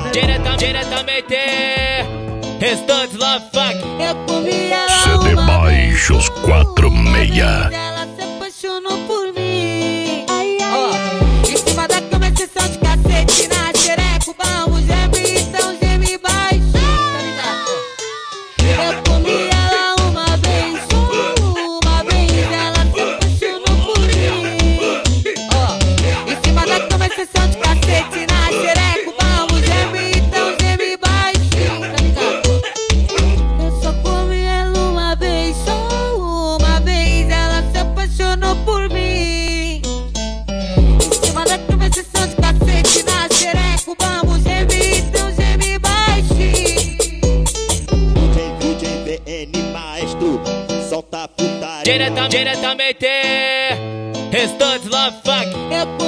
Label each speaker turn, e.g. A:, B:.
A: Diretamente Restantes Love Fuck.
B: Eu comi ela
C: CD Baixos 46.
B: ela se apaixonou por mim. Em cima da cama é sessão de cacete, na xereca o bambu geme, então geme baixo. Tá ligado? Eu comi ela uma vez, ela se apaixonou por mim. Em cima da cama é sessão de cacete, na xereca o bambu geme, então geme baixo. Tá ligado? Eu só comi ela uma vez, ela se apaixonou por mim. Em cima da cama é sessão de cacete, na xereca o bambu geme, então geme baixinho.
D: DJ VN Maestro, solta a putaria.
A: Diretamente Restantes Love Fuck.
B: Eu